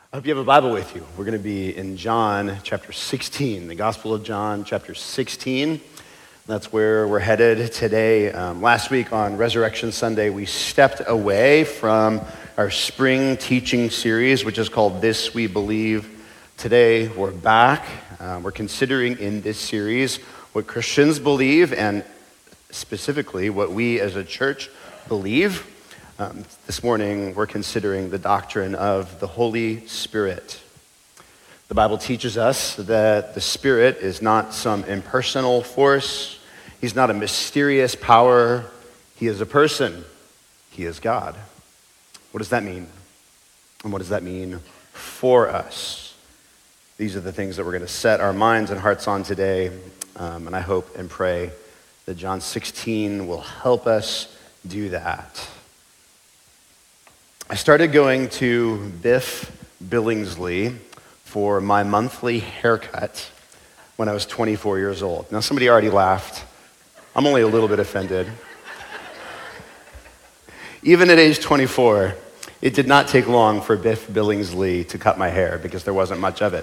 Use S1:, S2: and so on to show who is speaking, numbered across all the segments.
S1: I hope you have a Bible with you. We're going to be in John chapter 16, the Gospel of John chapter 16. That's where we're headed today. Last week on Resurrection Sunday, we stepped away from our spring teaching series, which is called This We Believe. Today, we're back. We're considering in this series what Christians believe and specifically what we as a church believe. This morning, we're considering the doctrine of the Holy Spirit. The Bible teaches us that the Spirit is not some impersonal force. He's not a mysterious power. He is a person. He is God. What does that mean? And what does that mean for us? These are the things that we're going to set our minds and hearts on today. And I hope and pray that John 16 will help us do that. I started going to Biff Billingsley for my monthly haircut when I was 24 years old. Now, somebody already laughed. I'm only a little bit offended. Even at age 24, it did not take long for Biff Billingsley to cut my hair because there wasn't much of it.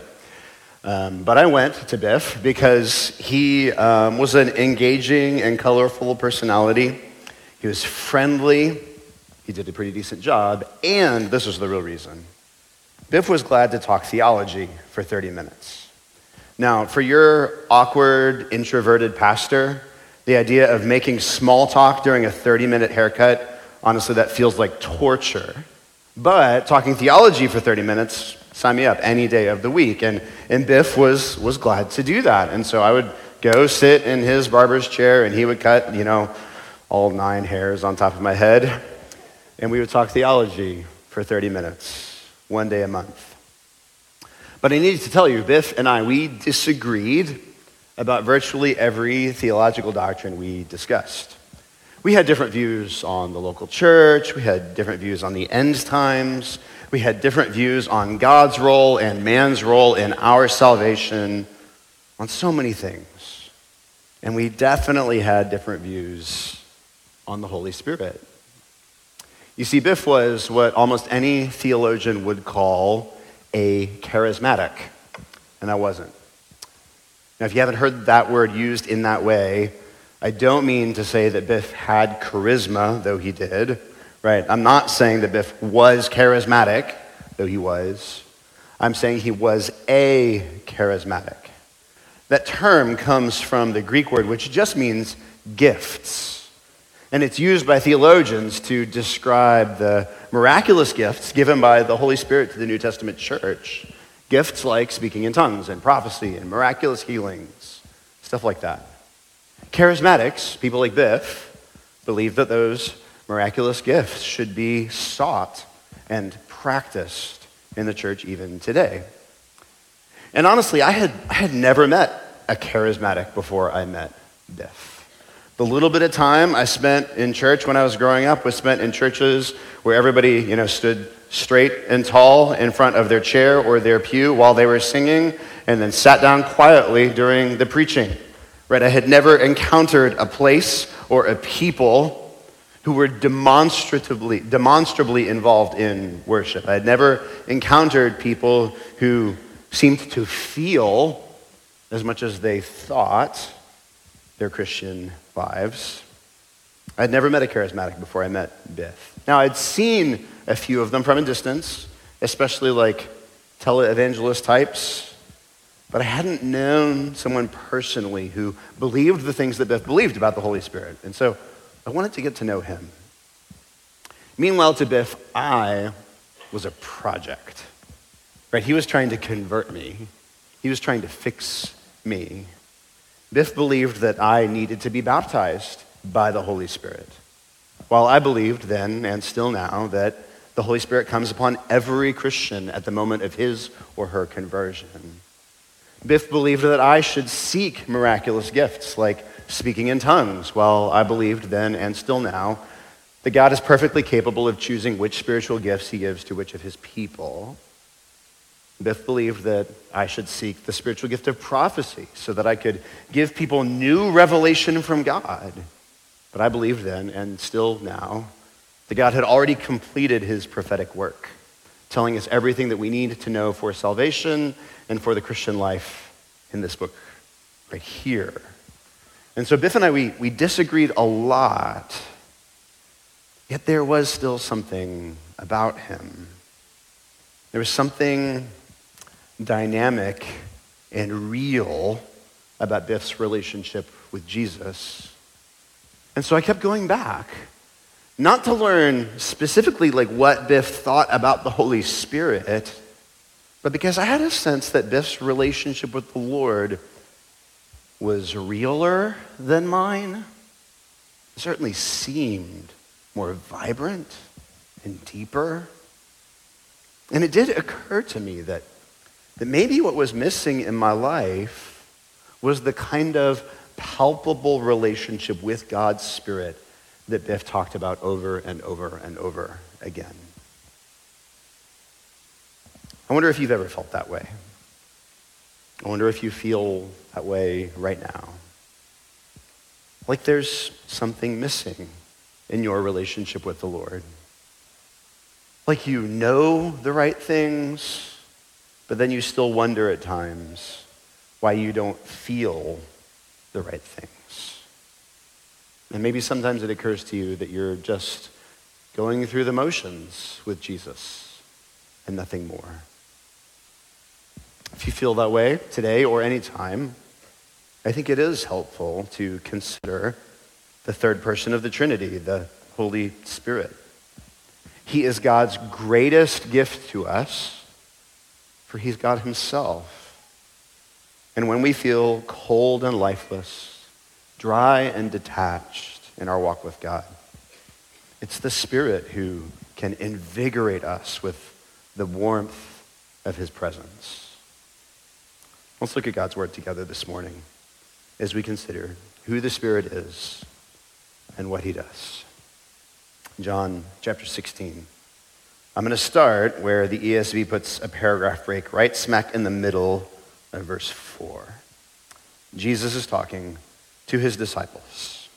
S1: But I went to Biff because he was an engaging and colorful personality. He was friendly. He did a pretty decent job, and this was the real reason. Biff was glad to talk theology for 30 minutes. Now, for your awkward, introverted pastor, the idea of making small talk during a 30-minute haircut, honestly, that feels like torture. But talking theology for 30 minutes, sign me up any day of the week. And Biff was glad to do that. And so I would go sit in his barber's chair, and he would cut, all 9 hairs on top of my head. And we would talk theology for 30 minutes, one day a month. But I needed to tell you, Biff and I, we disagreed about virtually every theological doctrine we discussed. We had different views on the local church. We had different views on the end times. We had different views on God's role and man's role in our salvation, on so many things. And we definitely had different views on the Holy Spirit. You see, Biff was what almost any theologian would call a charismatic, and I wasn't. Now, if you haven't heard that word used in that way, I don't mean to say that Biff had charisma, though he did, right? I'm not saying that Biff was charismatic, though he was. I'm saying he was a charismatic. That term comes from the Greek word, which just means gifts. And it's used by theologians to describe the miraculous gifts given by the Holy Spirit to the New Testament church. Gifts like speaking in tongues and prophecy and miraculous healings, stuff like that. Charismatics, people like Biff, believe that those miraculous gifts should be sought and practiced in the church even today. And honestly, I had never met a charismatic before I met Biff. The little bit of time I spent in church when I was growing up was spent in churches where everybody, stood straight and tall in front of their chair or their pew while they were singing and then sat down quietly during the preaching. Right? I had never encountered a place or a people who were demonstrably involved in worship. I had never encountered people who seemed to feel as much as they thought their Christian lives. I'd never met a charismatic before I met Biff. Now, I'd seen a few of them from a distance, especially like televangelist types, but I hadn't known someone personally who believed the things that Biff believed about the Holy Spirit. And so I wanted to get to know him. Meanwhile, to Biff, I was a project. Right? He was trying to convert me. He was trying to fix me. Biff believed that I needed to be baptized by the Holy Spirit, while I believed then and still now that the Holy Spirit comes upon every Christian at the moment of his or her conversion. Biff believed that I should seek miraculous gifts like speaking in tongues, while I believed then and still now that God is perfectly capable of choosing which spiritual gifts he gives to which of his people. Biff believed that I should seek the spiritual gift of prophecy so that I could give people new revelation from God. But I believed then, and still now, that God had already completed his prophetic work telling us everything that we need to know for salvation and for the Christian life in this book right here. And so Biff and I, we disagreed a lot, yet there was still something about him. There was something dynamic and real about Biff's relationship with Jesus. And so I kept going back, not to learn specifically like what Biff thought about the Holy Spirit, but because I had a sense that Biff's relationship with the Lord was realer than mine. It certainly seemed more vibrant and deeper. And it did occur to me that maybe what was missing in my life was the kind of palpable relationship with God's Spirit that Biff talked about over and over and over again. I wonder if you've ever felt that way. I wonder if you feel that way right now. Like there's something missing in your relationship with the Lord. Like you know the right things, but then you still wonder at times why you don't feel the right things. And maybe sometimes it occurs to you that you're just going through the motions with Jesus and nothing more. If you feel that way today or any time, I think it is helpful to consider the third person of the Trinity, the Holy Spirit. He is God's greatest gift to us, for he's God himself. And when we feel cold and lifeless, dry and detached in our walk with God, it's the Spirit who can invigorate us with the warmth of his presence. Let's look at God's word together this morning as we consider who the Spirit is and what he does. John chapter 16. I'm going to start where the ESV puts a paragraph break right smack in the middle of verse 4. Jesus is talking to his disciples.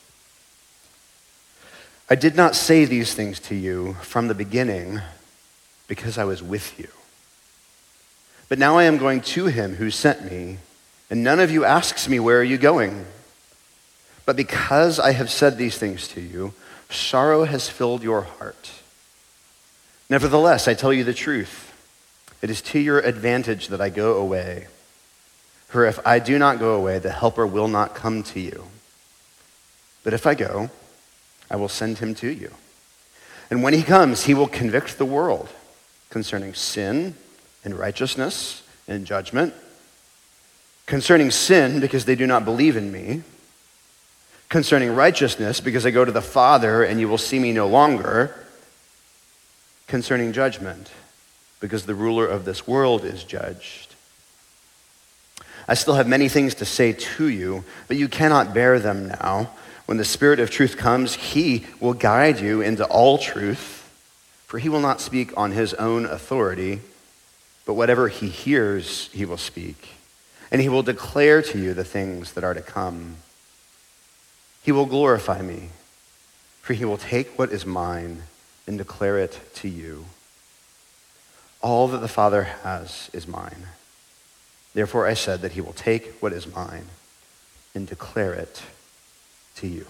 S1: I did not say these things to you from the beginning because I was with you. But now I am going to him who sent me, and none of you asks me, where are you going? But because I have said these things to you, sorrow has filled your heart. Nevertheless, I tell you the truth. It is to your advantage that I go away. For if I do not go away, the Helper will not come to you. But if I go, I will send him to you. And when he comes, he will convict the world concerning sin and righteousness and judgment. Concerning sin, because they do not believe in me. Concerning righteousness, because I go to the Father and you will see me no longer. Concerning judgment, because the ruler of this world is judged. I still have many things to say to you, but you cannot bear them now. When the Spirit of truth comes, he will guide you into all truth, for he will not speak on his own authority, but whatever he hears, he will speak. And he will declare to you the things that are to come. He will glorify me, for he will take what is mine and declare it to you. All that the Father has is mine. Therefore I said that he will take what is mine and declare it to you.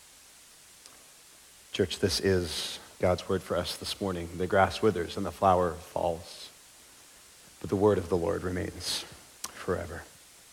S1: Church, this is God's word for us this morning. The grass withers and the flower falls, but the word of the Lord remains forever.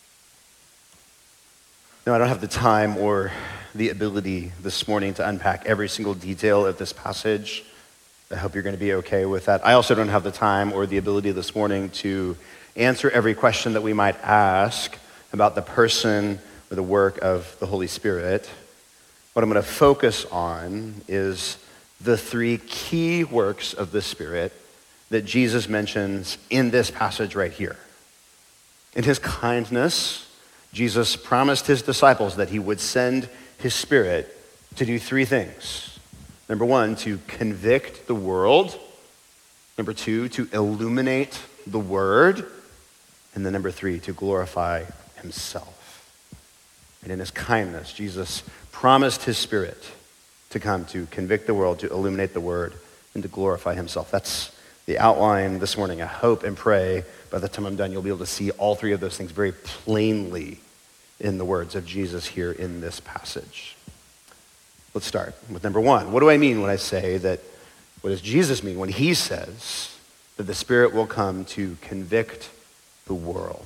S1: Now, I don't have the time or the ability this morning to unpack every single detail of this passage. I hope you're going to be okay with that. I also don't have the time or the ability this morning to answer every question that we might ask about the person or the work of the Holy Spirit. What I'm going to focus on is the three key works of the Spirit that Jesus mentions in this passage right here. In his kindness, Jesus promised his disciples that he would send his Spirit to do three things. Number one, to convict the world. Number two, to illuminate the word. And then number three, to glorify himself. And in his kindness, Jesus promised his Spirit to come to convict the world, to illuminate the word, and to glorify himself. That's the outline this morning. I hope and pray by the time I'm done, you'll be able to see all three of those things very plainly in the words of Jesus here in this passage. Let's start with number one. What do I mean when I say that, what does Jesus mean when he says that the Spirit will come to convict the world?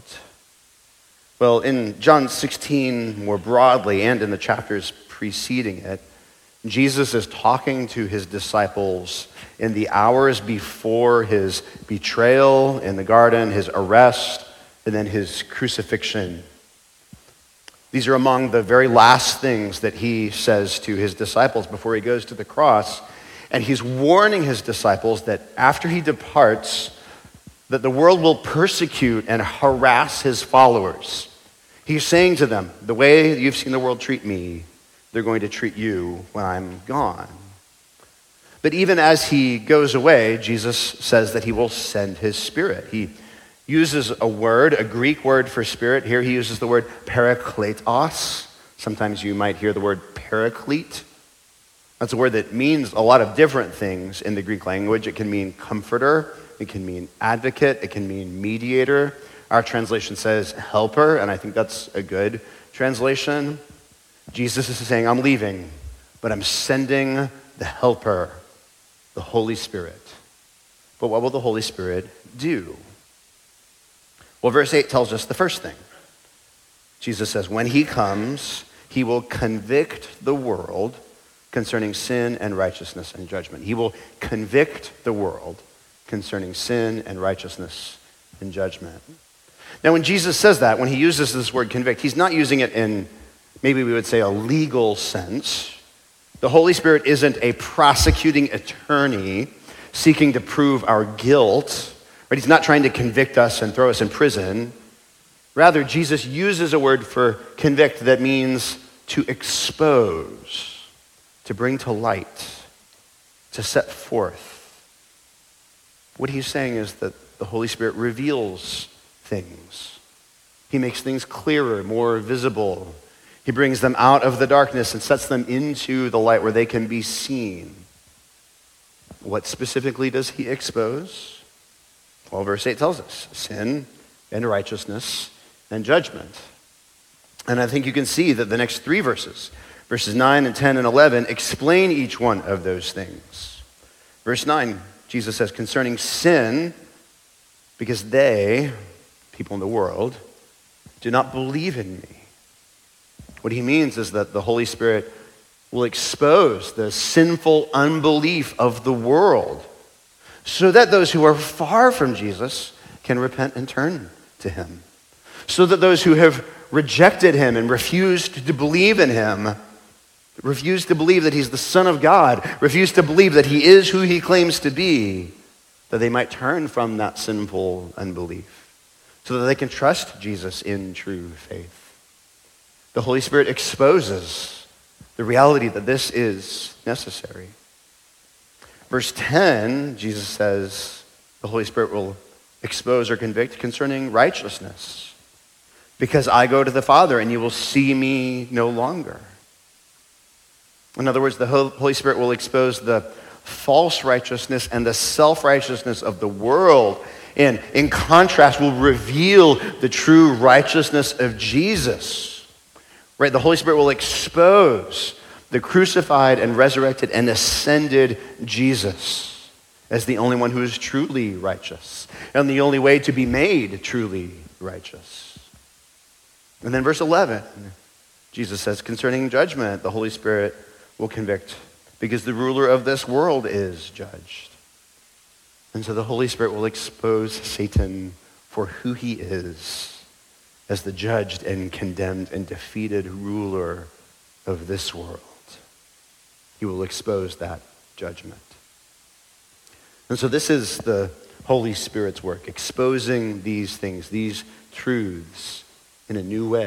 S1: Well, in John 16 more broadly and in the chapters preceding it, Jesus is talking to his disciples in the hours before his betrayal in the garden, his arrest, and then his crucifixion. These are among the very last things that he says to his disciples before he goes to the cross. And he's warning his disciples that after he departs, that the world will persecute and harass his followers. He's saying to them, the way you've seen the world treat me, they're going to treat you when I'm gone. But even as he goes away, Jesus says that he will send his Spirit. He uses a word, a Greek word for spirit. Here he uses the word parakletos. Sometimes you might hear the word paraclete. That's a word that means a lot of different things in the Greek language. It can mean comforter, it can mean advocate, it can mean mediator. Our translation says helper, and I think that's a good translation. Jesus is saying, I'm leaving, but I'm sending the helper, the Holy Spirit. But what will the Holy Spirit do? Well, verse 8 tells us the first thing. Jesus says, when he comes, he will convict the world concerning sin and righteousness and judgment. He will convict the world concerning sin and righteousness and judgment. Now, when Jesus says that, when he uses this word convict, he's not using it in, maybe we would say, a legal sense. The Holy Spirit isn't a prosecuting attorney seeking to prove our guilt. Right? He's not trying to convict us and throw us in prison. Rather, Jesus uses a word for convict that means to expose, to bring to light, to set forth. What he's saying is that the Holy Spirit reveals things. He makes things clearer, more visible. He brings them out of the darkness and sets them into the light where they can be seen. What specifically does he expose? Well, verse 8 tells us sin and righteousness and judgment. And I think you can see that the next three verses, verses 9 and 10 and 11, explain each one of those things. Verse 9, Jesus says, concerning sin, because they, people in the world, do not believe in me. What he means is that the Holy Spirit will expose the sinful unbelief of the world so that those who are far from Jesus can repent and turn to him. So that those who have rejected him and refused to believe in him, refused to believe that he's the Son of God, refused to believe that he is who he claims to be, that they might turn from that sinful unbelief so that they can trust Jesus in true faith. The Holy Spirit exposes the reality that this is necessary. Verse 10, Jesus says the Holy Spirit will expose or convict concerning righteousness. Because I go to the Father and you will see me no longer. In other words, the Holy Spirit will expose the false righteousness and the self-righteousness of the world. And in contrast, will reveal the true righteousness of Jesus. Right? The Holy Spirit will expose the crucified and resurrected and ascended Jesus as the only one who is truly righteous and the only way to be made truly righteous. And then verse 11, Jesus says, concerning judgment, the Holy Spirit will convict because the ruler of this world is judged. And so the Holy Spirit will expose Satan for who he is as the judged and condemned and defeated ruler of this world. He will expose that judgment. And so this is the Holy Spirit's work, exposing these things, these truths in a new way.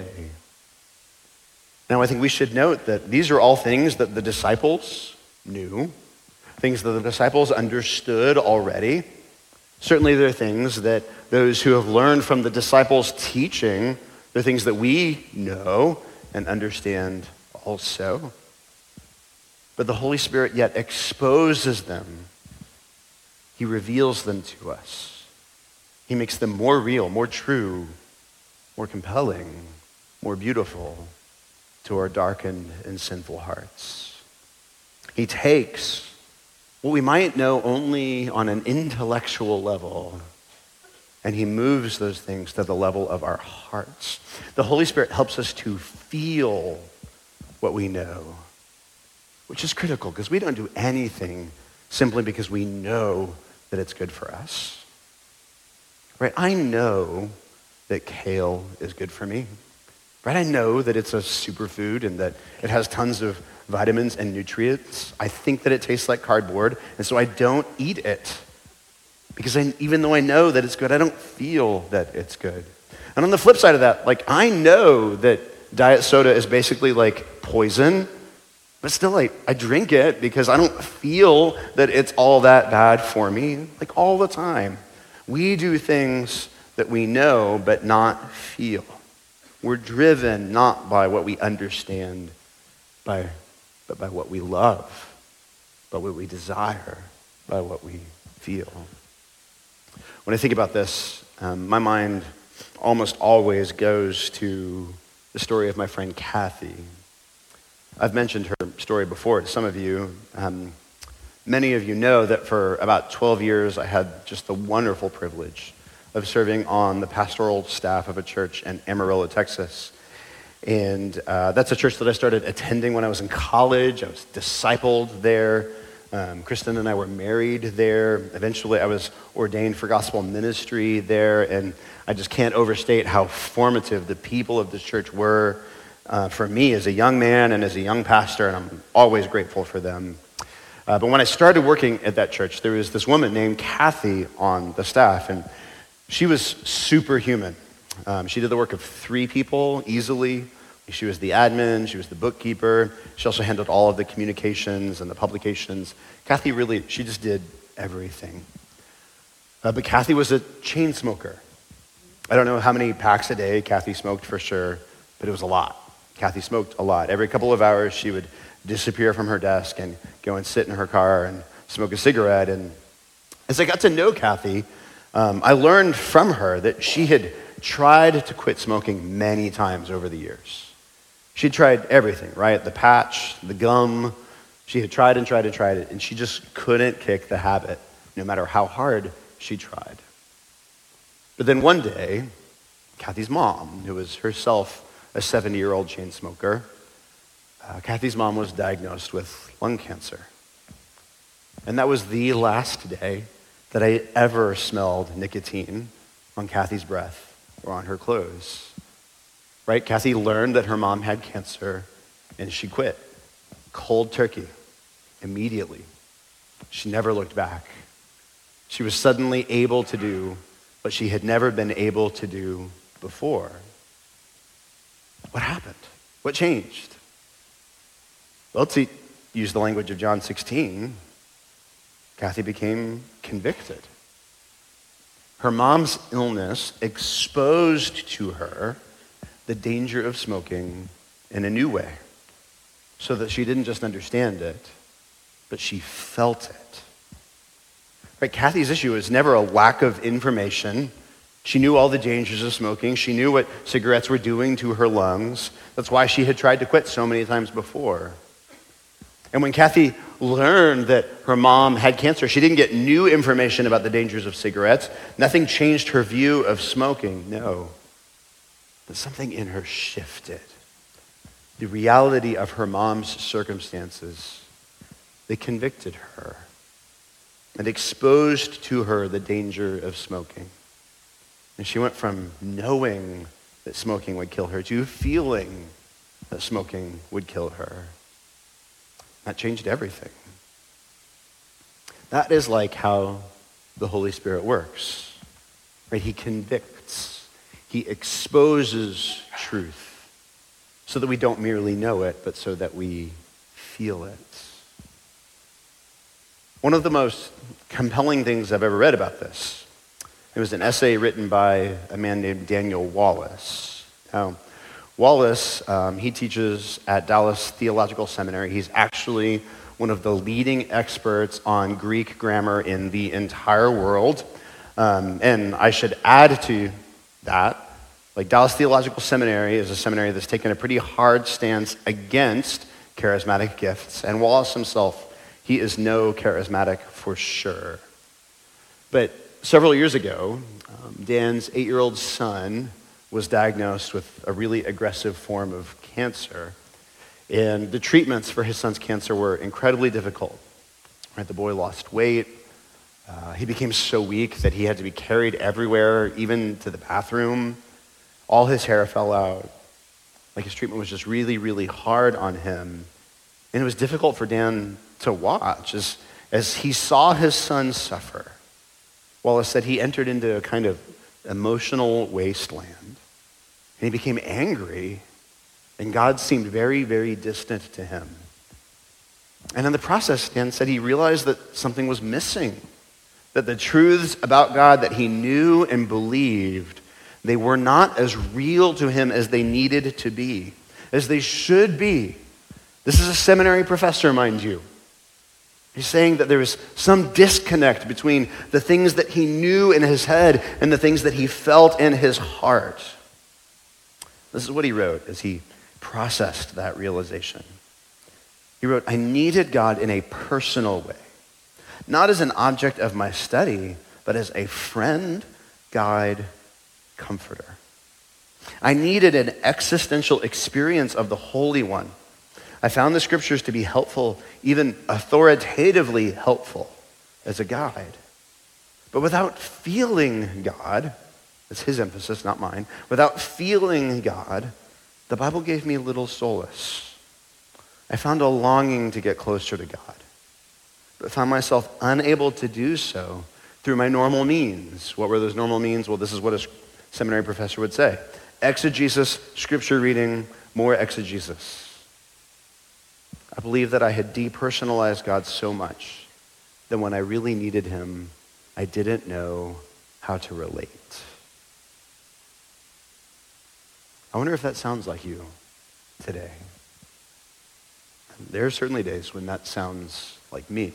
S1: Now, I think we should note that these are all things that the disciples knew, things that the disciples understood already. Certainly there are things that those who have learned from the disciples' teaching, they're things that we know and understand also. But the Holy Spirit yet exposes them he reveals them to us. He makes them more real, more true, more compelling, more beautiful to our darkened and sinful hearts. He takes what we might know only on an intellectual level, and he moves those things to the level of our hearts. The Holy Spirit helps us to feel what we know, which is critical because we don't do anything simply because we know that it's good for us. Right? I know that kale is good for me. Right? I know that it's a superfood and that it has tons of vitamins and nutrients. I think that it tastes like cardboard, and so I don't eat it. Because even though I know that it's good, I don't feel that it's good. And on the flip side of that, I know that diet soda is basically like poison, but still I drink it because I don't feel that it's all that bad for me, all the time. We do things that we know but not feel. We're driven not by what we understand, but by what we love, by what we desire, by what we feel. When I think about this, my mind almost always goes to the story of my friend Kathy. I've mentioned her story before to some of you. Many of you know that for about 12 years I had just the wonderful privilege of serving on the pastoral staff of a church in Amarillo, Texas. And that's a church that I started attending when I was in college. I was discipled there. Kristen and I were married there. Eventually I was ordained for gospel ministry there, and I just can't overstate how formative the people of this church were for me as a young man and as a young pastor, and I'm always grateful for them. But when I started working at that church, there was this woman named Kathy on the staff, and she was superhuman. She did the work of 3 people easily. She was the admin, she was the bookkeeper. She also handled all of the communications and the publications. Kathy she just did everything. But Kathy was a chain smoker. I don't know how many packs a day Kathy smoked for sure, but it was a lot. Kathy smoked a lot. Every couple of hours, she would disappear from her desk and go and sit in her car and smoke a cigarette. And as I got to know Kathy, I learned from her that she had tried to quit smoking many times over the years. She tried everything, right? The patch, the gum. She had tried and tried and tried it, and she just couldn't kick the habit, no matter how hard she tried. But then one day, Kathy's mom, who was herself a 70-year-old chain smoker, Kathy's mom was diagnosed with lung cancer. And that was the last day that I ever smelled nicotine on Kathy's breath or on her clothes. Right? Kathy learned that her mom had cancer, and she quit. Cold turkey, immediately. She never looked back. She was suddenly able to do what she had never been able to do before. What happened? What changed? Well, to use the language of John 16, Kathy became convicted. Her mom's illness exposed to her the danger of smoking in a new way, so that she didn't just understand it, but she felt it. Right? Kathy's issue was never a lack of information. She knew all the dangers of smoking. She knew what cigarettes were doing to her lungs. That's why she had tried to quit so many times before. And when Kathy learned that her mom had cancer, she didn't get new information about the dangers of cigarettes. Nothing changed her view of smoking, no. But something in her shifted. The reality of her mom's circumstances, they convicted her and exposed to her the danger of smoking. And she went from knowing that smoking would kill her to feeling that smoking would kill her. That changed everything. That is like how the Holy Spirit works, right? He convicts. He exposes truth so that we don't merely know it, but so that we feel it. One of the most compelling things I've ever read about this, it was an essay written by a man named Daniel Wallace. Now, Wallace, he teaches at Dallas Theological Seminary. He's actually one of the leading experts on Greek grammar in the entire world. And I should add to that, like Dallas Theological Seminary is a seminary that's taken a pretty hard stance against charismatic gifts. And Wallace himself, he is no charismatic for sure. But several years ago, Dan's 8-year-old son was diagnosed with a really aggressive form of cancer. And the treatments for his son's cancer were incredibly difficult. Right? The boy lost weight. He became so weak that he had to be carried everywhere, even to the bathroom. All his hair fell out. Like his treatment was just really, really hard on him. And it was difficult for Dan to watch as he saw his son suffer. Wallace said he entered into a kind of emotional wasteland. And he became angry, and God seemed very, very distant to him. And in the process, Dan said he realized that something was missing, that the truths about God that he knew and believed, they were not as real to him as they needed to be, as they should be. This is a seminary professor, mind you. He's saying that there was some disconnect between the things that he knew in his head and the things that he felt in his heart. This is what he wrote as he processed that realization. He wrote, I needed God in a personal way, not as an object of my study, but as a friend, guide, comforter. I needed an existential experience of the Holy One. I found the scriptures to be helpful, even authoritatively helpful as a guide. But without feeling God, that's his emphasis, not mine, without feeling God, the Bible gave me little solace. I found a longing to get closer to God, but found myself unable to do so through my normal means. What were those normal means? Well, this is what a seminary professor would say. Exegesis, scripture reading, more exegesis. I believe that I had depersonalized God so much that when I really needed him, I didn't know how to relate. I wonder if that sounds like you today. There are certainly days when that sounds like me.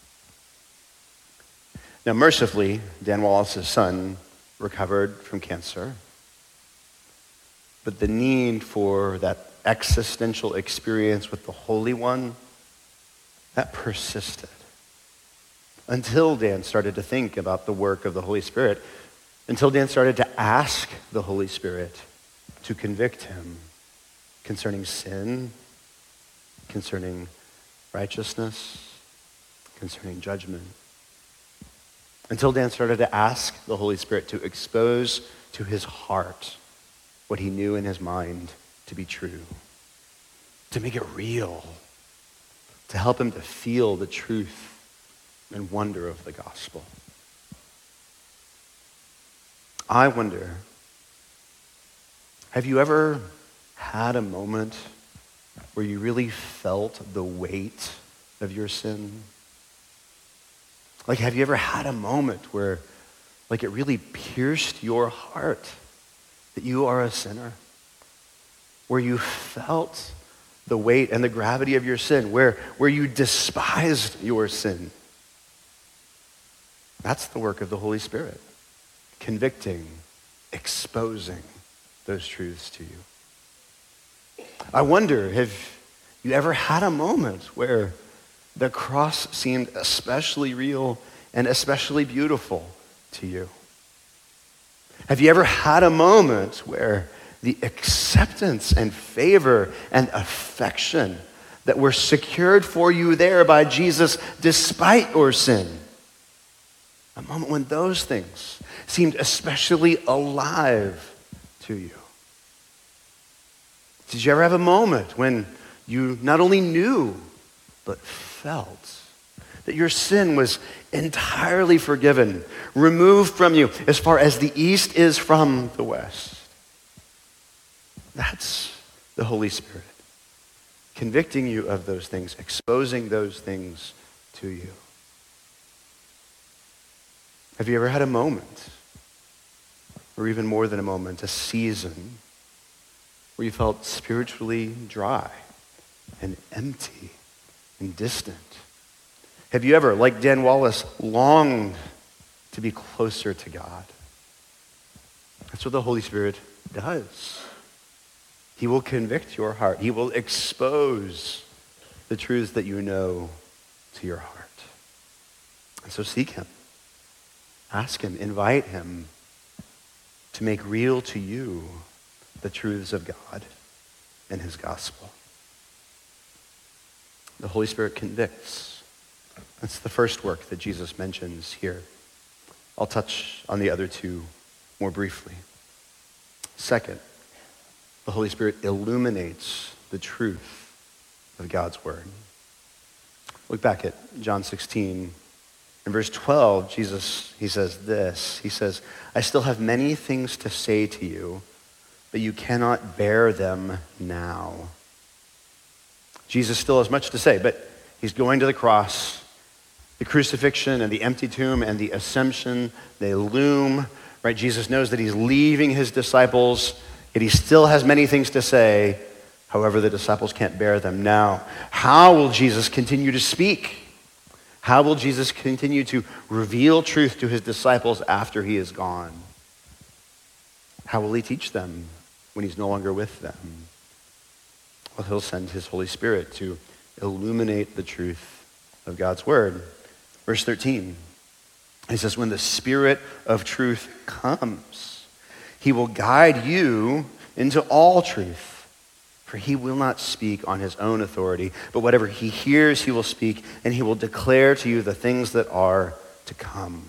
S1: Now, mercifully, Dan Wallace's son recovered from cancer, but the need for that existential experience with the Holy One, that persisted until Dan started to think about the work of the Holy Spirit, until Dan started to ask the Holy Spirit to convict him concerning sin, concerning righteousness, concerning judgment. Until Dan started to ask the Holy Spirit to expose to his heart what he knew in his mind to be true, to make it real, to help him to feel the truth and wonder of the gospel. I wonder, have you ever had a moment where you really felt the weight of your sin? Like, have you ever had a moment where, like, it really pierced your heart that you are a sinner? Where you felt the weight and the gravity of your sin, where you despised your sin? That's the work of the Holy Spirit, convicting, exposing those truths to you. I wonder, have you ever had a moment where the cross seemed especially real and especially beautiful to you? Have you ever had a moment where the acceptance and favor and affection that were secured for you there by Jesus despite your sin, a moment when those things seemed especially alive to you? Did you ever have a moment when you not only knew, but felt that your sin was entirely forgiven, removed from you as far as the east is from the west? That's the Holy Spirit, convicting you of those things, exposing those things to you. Have you ever had a moment, or even more than a moment, a season, where you felt spiritually dry and empty and distant? Have you ever, like Dan Wallace, longed to be closer to God? That's what the Holy Spirit does. He will convict your heart. He will expose the truths that you know to your heart. And so seek him. Ask him. Invite him to make real to you the truths of God and his gospel. The Holy Spirit convicts. That's the first work that Jesus mentions here. I'll touch on the other two more briefly. Second, the Holy Spirit illuminates the truth of God's word. Look back at John 16. In verse 12, Jesus, he says this. He says, I still have many things to say to you, but you cannot bear them now. Jesus still has much to say, but he's going to the cross. The crucifixion and the empty tomb and the ascension, they loom, right? Jesus knows that he's leaving his disciples, yet he still has many things to say. However, the disciples can't bear them now. How will Jesus continue to speak? How will Jesus continue to reveal truth to his disciples after he is gone? How will he teach them when he's no longer with them? Well, he'll send his Holy Spirit to illuminate the truth of God's word. Verse 13, he says, when the Spirit of truth comes, he will guide you into all truth. For he will not speak on his own authority, but whatever he hears, he will speak, and he will declare to you the things that are to come.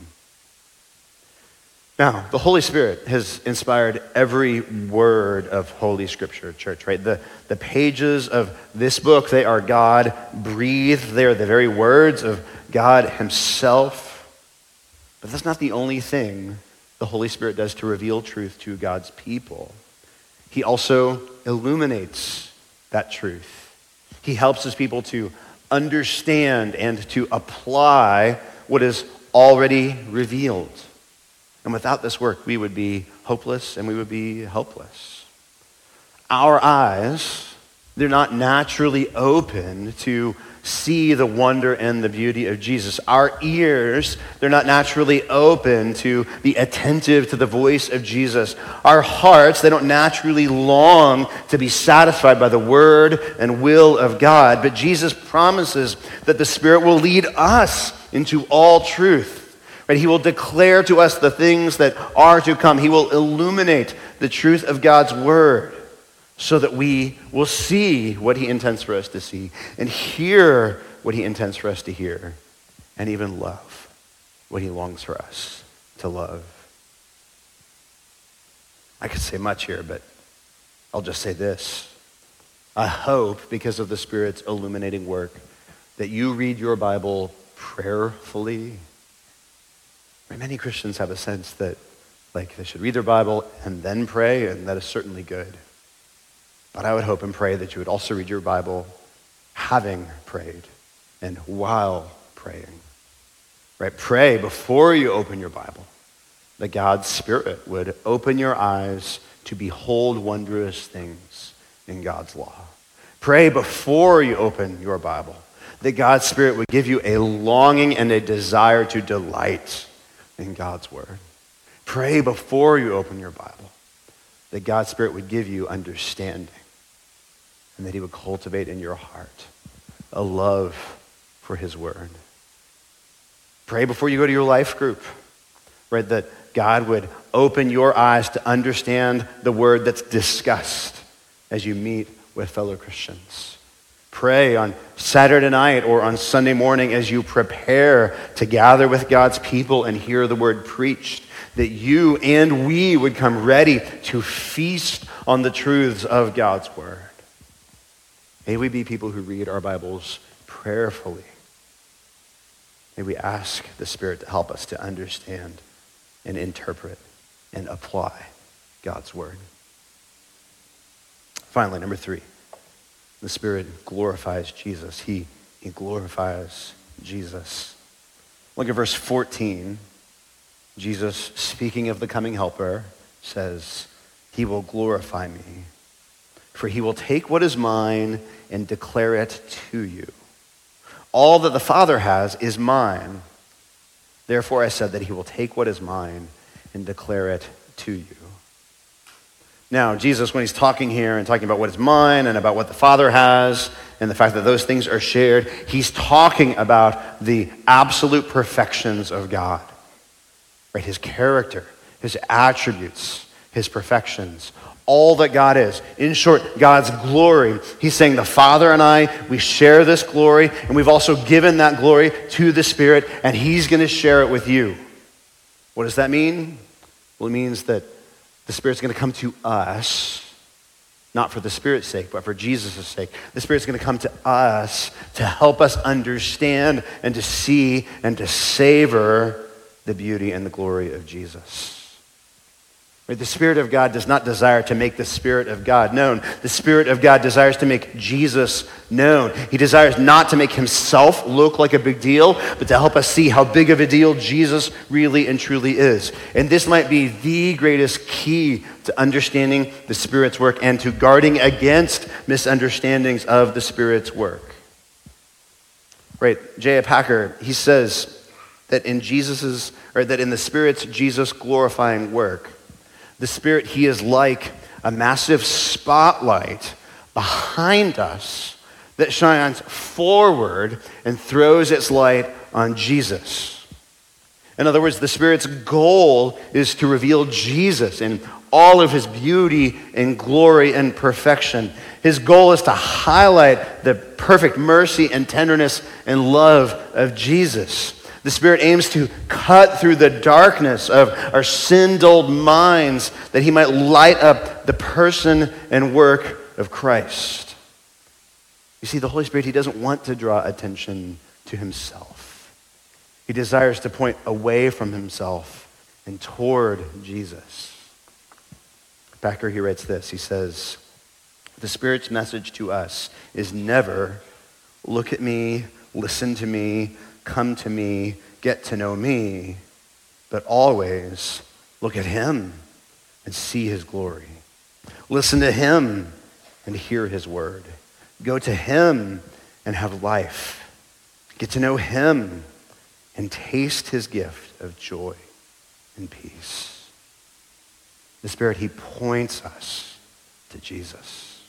S1: Now, the Holy Spirit has inspired every word of Holy Scripture, church, right? The pages of this book, they are God-breathed. They are the very words of God himself. But that's not the only thing the Holy Spirit does to reveal truth to God's people. He also illuminates that truth. He helps his people to understand and to apply what is already revealed. And without this work, we would be hopeless and we would be helpless. Our eyes, they're not naturally open to see the wonder and the beauty of Jesus. Our ears, they're not naturally open to be attentive to the voice of Jesus. Our hearts, they don't naturally long to be satisfied by the word and will of God. But Jesus promises that the Spirit will lead us into all truth. Right? He will declare to us the things that are to come. He will illuminate the truth of God's word, so that we will see what he intends for us to see and hear what he intends for us to hear and even love what he longs for us to love. I could say much here, but I'll just say this. I hope, because of the Spirit's illuminating work, that you read your Bible prayerfully. Many Christians have a sense that they should read their Bible and then pray, and that is certainly good. But I would hope and pray that you would also read your Bible having prayed and while praying. Right? Pray before you open your Bible that God's Spirit would open your eyes to behold wondrous things in God's law. Pray before you open your Bible that God's Spirit would give you a longing and a desire to delight in God's word. Pray before you open your Bible that God's Spirit would give you understanding and that he would cultivate in your heart a love for his word. Pray before you go to your life group, right, that God would open your eyes to understand the word that's discussed as you meet with fellow Christians. Pray on Saturday night or on Sunday morning as you prepare to gather with God's people and hear the word preached, that you and we would come ready to feast on the truths of God's word. May we be people who read our Bibles prayerfully. May we ask the Spirit to help us to understand and interpret and apply God's word. Finally, number 3, the Spirit glorifies Jesus. He glorifies Jesus. Look at verse 14. Jesus, speaking of the coming helper, says, he will glorify me, for he will take what is mine and declare it to you. All that the Father has is mine. Therefore I said that he will take what is mine and declare it to you. Now, Jesus, when he's talking here and talking about what is mine and about what the Father has and the fact that those things are shared, he's talking about the absolute perfections of God, right? His character, his attributes, his perfections, all that God is. In short, God's glory. He's saying the Father and I, we share this glory, and we've also given that glory to the Spirit, and he's going to share it with you. What does that mean? Well, it means that the Spirit's going to come to us, not for the Spirit's sake, but for Jesus' sake. The Spirit's going to come to us to help us understand and to see and to savor the beauty and the glory of Jesus. Right? The Spirit of God does not desire to make the Spirit of God known. The Spirit of God desires to make Jesus known. He desires not to make himself look like a big deal, but to help us see how big of a deal Jesus really and truly is. And this might be the greatest key to understanding the Spirit's work and to guarding against misunderstandings of the Spirit's work. Right? J.I. Packer, he says that in the Spirit's Jesus glorifying work, the Spirit, he is like a massive spotlight behind us that shines forward and throws its light on Jesus. In other words, the Spirit's goal is to reveal Jesus in all of his beauty and glory and perfection. His goal is to highlight the perfect mercy and tenderness and love of Jesus. The Spirit aims to cut through the darkness of our sin-dulled minds that he might light up the person and work of Christ. You see, the Holy Spirit, he doesn't want to draw attention to himself. He desires to point away from himself and toward Jesus. Packer, he writes this. He says, the Spirit's message to us is never, look at me, listen to me, come to me, get to know me, but always look at him and see his glory. Listen to him and hear his word. Go to him and have life. Get to know him and taste his gift of joy and peace. The Spirit, he points us to Jesus.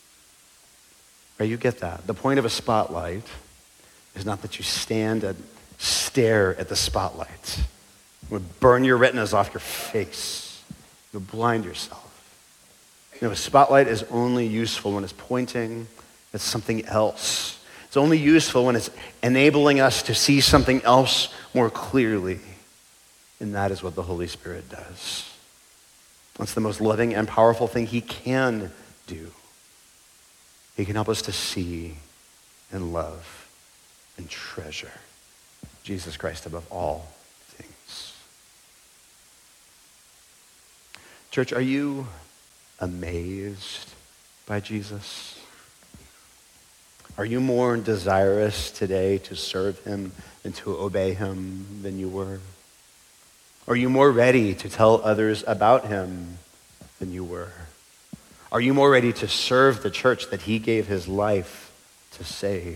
S1: Right, you get that. The point of a spotlight is not that you stand and stare at the spotlight. It would burn your retinas off your face. It would blind yourself. You know, a spotlight is only useful when it's pointing at something else. It's only useful when it's enabling us to see something else more clearly. And that is what the Holy Spirit does. That's the most loving and powerful thing he can do. He can help us to see and love and treasure Jesus Christ above all things. Church, are you amazed by Jesus? Are you more desirous today to serve him and to obey him than you were? Are you more ready to tell others about him than you were? Are you more ready to serve the church that he gave his life to save?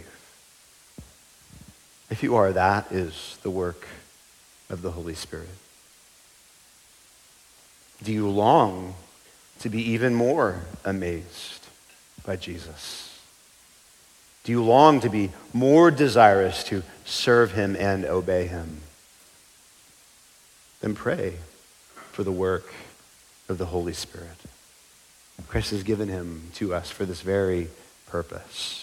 S1: If you are, that is the work of the Holy Spirit. Do you long to be even more amazed by Jesus? Do you long to be more desirous to serve him and obey him? Then pray for the work of the Holy Spirit. Christ has given him to us for this very purpose.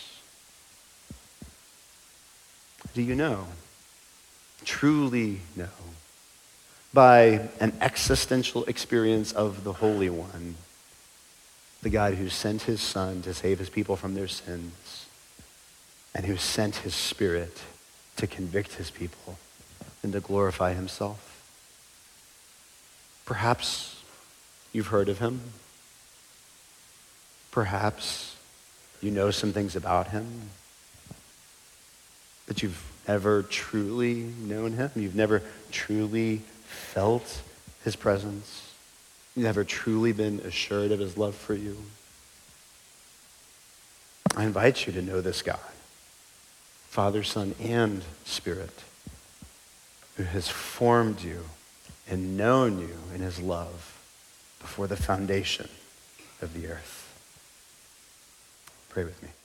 S1: Do you know, truly know, by an existential experience of the Holy One, the God who sent his Son to save his people from their sins, and who sent his Spirit to convict his people and to glorify himself? Perhaps you've heard of him. Perhaps you know some things about him. But you've never truly known him. You've never truly felt his presence. You've never truly been assured of his love for you. I invite you to know this God. Father, Son, and Spirit, who has formed you and known you in his love before the foundation of the earth. Pray with me.